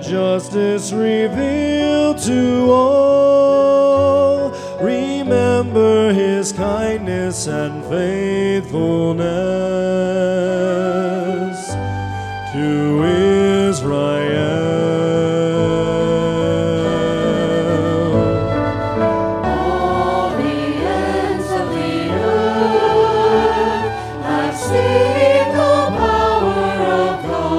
and justice revealed to all. Remember his kindness and faithfulness to Israel. All the ends of the earth have seen the power of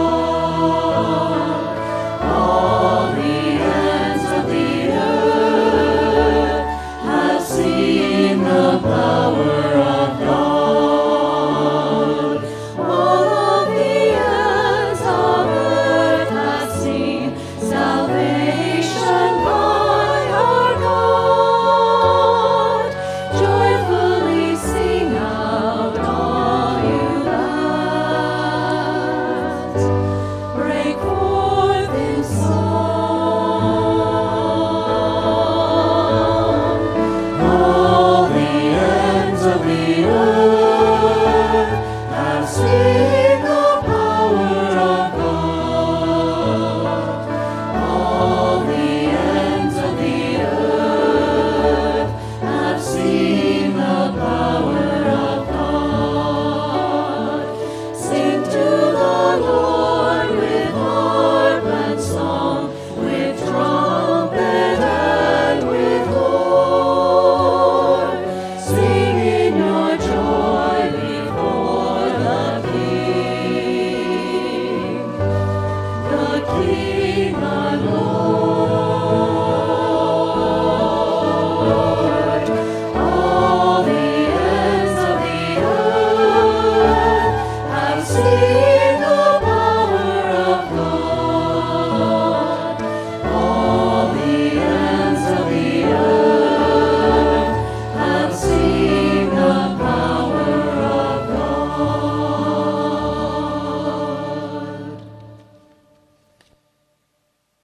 God. All the ends of the earth have seen the power of God. All of the ends of earth have seen salvation by our God. Joyfully sing out, all you lands. Break forth in song. All the ends of the earth